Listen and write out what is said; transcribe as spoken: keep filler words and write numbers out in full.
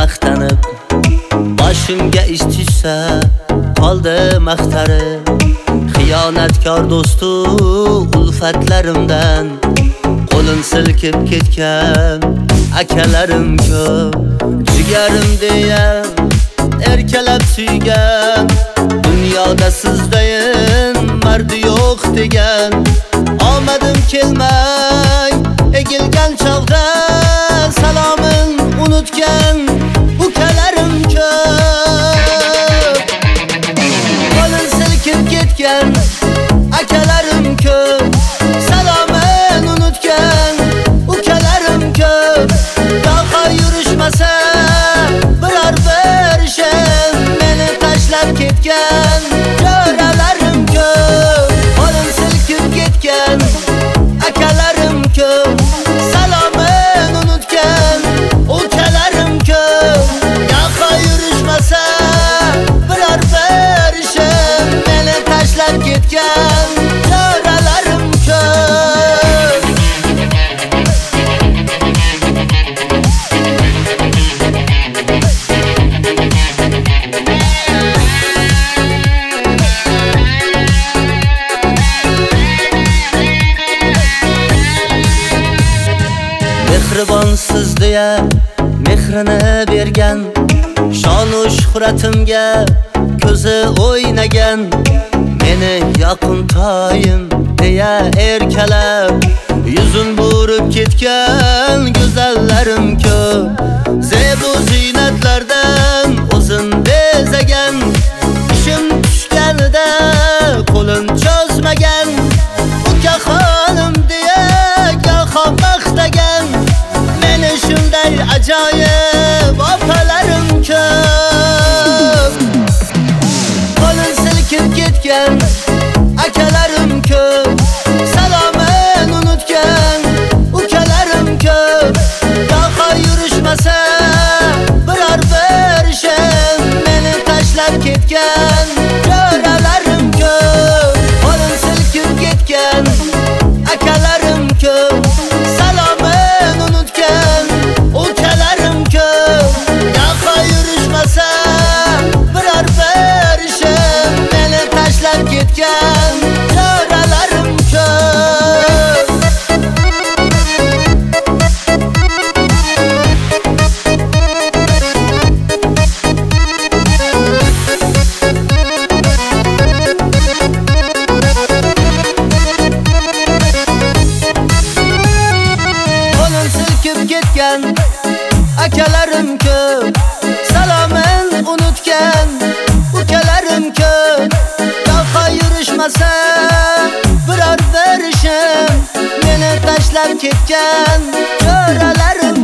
maqtanib, boshimga ish tushsa qoldi maqtarib. Xiyonatkor do'stu ulfatlarimdan qo'lim silkib ketgan akalarim ko'p. Jigarim deya erkalab suygan, dunyoda sizdayin mardi yo'q degan. Omadim kelmay egilgan chog'da salomin unutgan ukalarim ko'p. Qo'lim silkib ketgan akalarim ko'p, salomin unutgan ukalarim ko'p. Daha yurishmasa biror bir ishim, meni tashlab ketgan jo'ralarim ko'p. Qo'lim silkib ketgan akalarim ko'p, salomin unutgan ukalarim ko'p. Daha yurishmasa biror bir ishim, meni tashlab ketgan jo'ralarim ko'p. Mehribonsiz deya mehrini bergan, shonu shuhratimga ko'zi o'ynagan. Meni yaqin toyim deya erkalab, yuzun burib ketgan go'zallarim ko'p. Zebu ziynatlardan o'zim bezagan, ishim tushganida qo'lim cho'zmagan. Ukaxonim deya goho maqtagan, meni shunday ajoyib opalarim ko'p. Qo'lim silkib ketgan akalarim ko'p, salomin unutgan ukalarim ko'p. Daha yurishmasa biror bir ishim, meni tashlab ketgan jo'ralarim ko'p. Qo'lim silkib ketgan akalarim ko'p, salomin unutgan ukalarim ko'p. Daha yurishmasa biror bir ishim, meni tashlab ketgan jo'ralarim ko'p. Qo'lim silkib ketgan akalarim ko'p, salomin unutgan ukalarim ko'p. Daha yurishmasa biror bir ishim, meni tashlab ketgan jo'ralarim